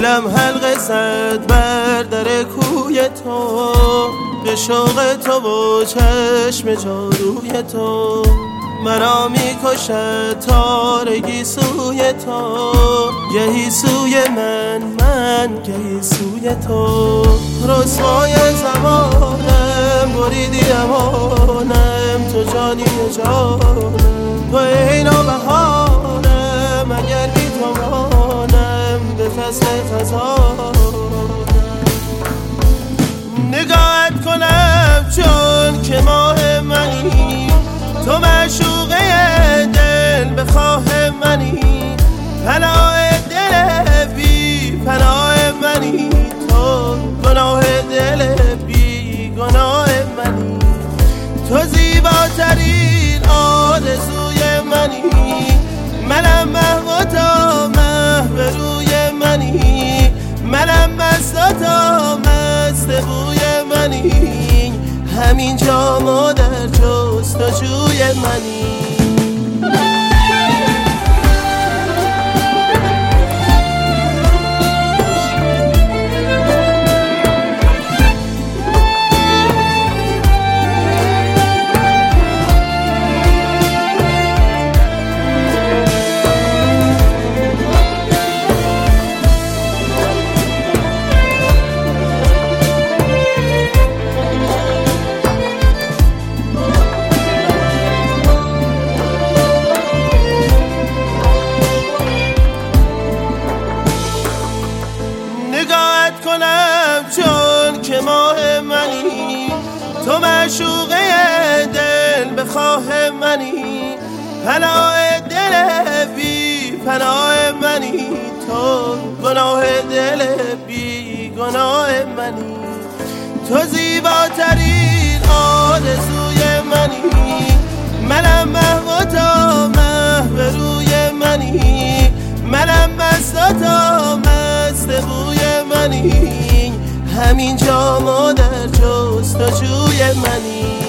دلم حلقه زد بر در کوی تو، به شوق تو و چشم جادوی تو. مرا میکشد تارگی سوی تو، گهی سوی من گهی سوی تو. رسوای زمانم بریدی امانم، تو جانی جانم، تو عین و بهانم. اگر بی تو مانم به فصل خزانم، نگاهت کنم چون که ماه منی، تو معشوقه دل بخواه منی. پناه دل بی پناه منی، تو گناه دل بی گناه منی. تو زیباترین آرزوی منی، منم محو تا محو روی منی. منم مست تا مست بوی منی، همین جا ما در جستجوی منی. نگاهت کنم چون که ماه منی، تو معشوقه دل بخواه منی. پناه دل بی پناه منی، تو گناه دل بی گناه منی. تو زیباترین آرزوی منی، منم محو تا محو روی منی. منم مست تا مست بوی منی، همین جا ما در جستجوی منی.